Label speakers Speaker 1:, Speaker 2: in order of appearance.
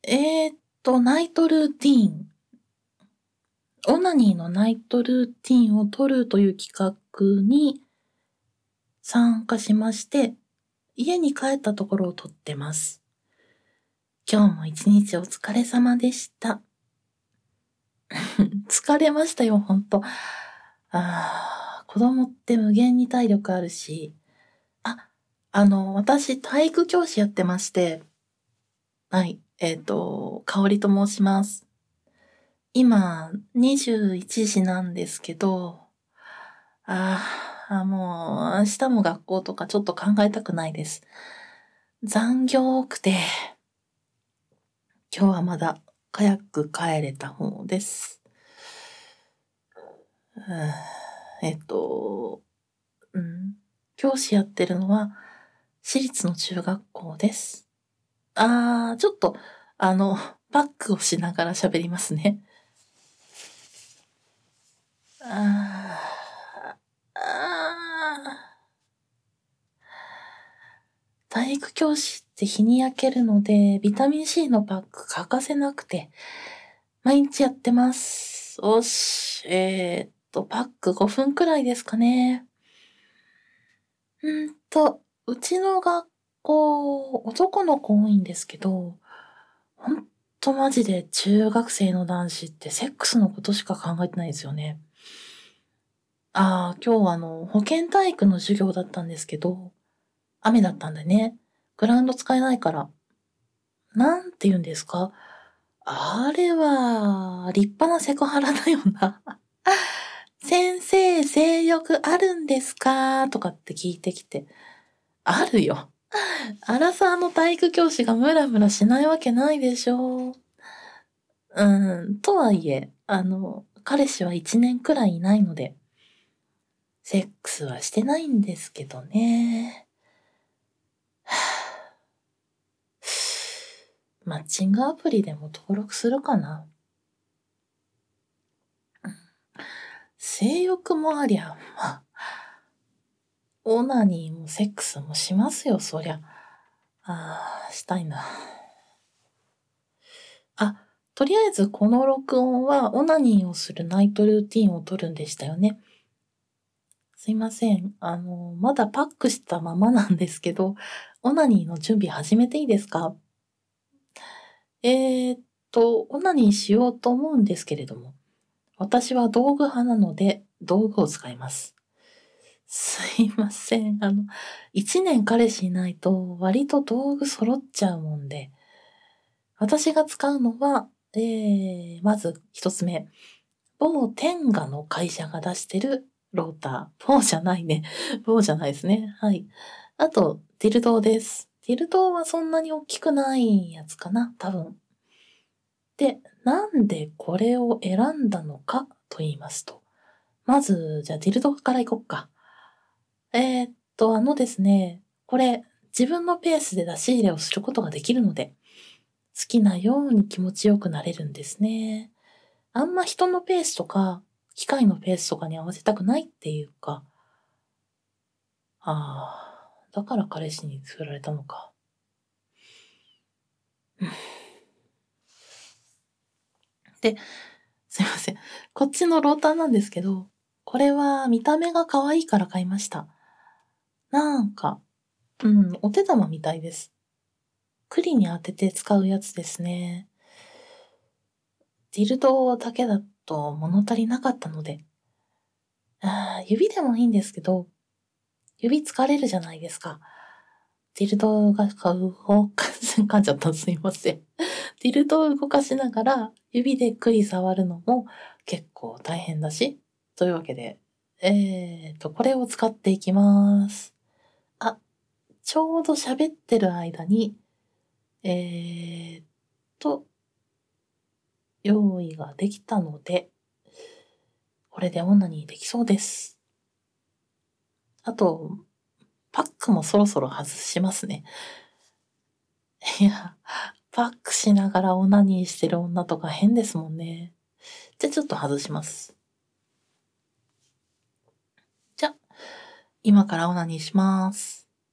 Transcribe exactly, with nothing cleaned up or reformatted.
Speaker 1: えーっと、ナイトルーティーン。オナニーのナイトルーティーンを撮るという企画に参加しまして、家に帰ったところを撮ってます。今日も一日お疲れ様でした。疲れましたよ、ほんと。あー、子供って無限に体力あるし、あ、あの、私体育教師やってまして、はい、えっと、香織と申します。今、にじゅういちじなんですけど、ああ、もう明日も学校とかちょっと考えたくないです。残業多くて、今日はまだ早く帰れた方です。うん、えっと、うん、教師やってるのは私立の中学校です。あー、ちょっと、あの、バックをしながら喋りますね。あー、あー体育教師って日に焼けるので、ビタミン C のパック欠かせなくて、毎日やってます。おし、えーっと、パックごふんくらいですかね。うんと、うちの学校、男の子多いんですけど、ほんとマジで中学生の男子ってセックスのことしか考えてないですよね。ああ、今日はあの、保健体育の授業だったんですけど、雨だったんでね、グラウンド使えないから、なんて言うんですか？あれは、立派なセクハラだよな。先生、性欲あるんですかとかって聞いてきて。あるよ。アラサーの体育教師がムラムラしないわけないでしょう。うん、とはいえ、あの、彼氏はいちねんくらいいないので、セックスはしてないんですけどね。マッチングアプリでも登録するかな。性欲もありゃ、まあ、オナニーもセックスもしますよ、そりゃ。ああ、したいな。あ、とりあえずこの録音はオナニーをするナイトルーティンを撮るんでしたよね。すいません。あの、まだパックしたままなんですけど、オナニーの準備始めていいですか？えーっと、オナニーしようと思うんですけれども、私は道具派なので道具を使います。すいません。あの、一年彼氏いないと割と道具揃っちゃうもんで、私が使うのは、えー、まず一つ目。某天下の会社が出してるローター。某じゃないね。某じゃないですね。はい。あと、ディルドーです。ディルドーはそんなに大きくないやつかな、多分。で、なんでこれを選んだのかと言いますと。まず、じゃあディルドーからいこっか。えーっと、あのですね、これ、自分のペースで出し入れをすることができるので、好きなように気持ちよくなれるんですね。あんま人のペースとか、機械のペースとかに合わせたくないっていうか、ああ、だから彼氏に作られたのか。で、すいません。こっちのローターなんですけど、これは見た目が可愛いから買いました。なんか、うん、お手玉みたいです。栗に当てて使うやつですね。ディルドだけだと物足りなかったので、あー指でもいいんですけど、指疲れるじゃないですか。ディルドが動かし、噛んじゃった。すいません。ディルドを動かしながら指で栗触るのも結構大変だし。というわけで、えーと、これを使っていきます。あ、ちょうど喋ってる間に、えーと、用意ができたので、これでオナニーできそうです。あと、パックもそろそろ外しますね。いや、パックしながらオナニーしてる女とか変ですもんね。じゃあちょっと外します。じゃあ、今からオナニーします。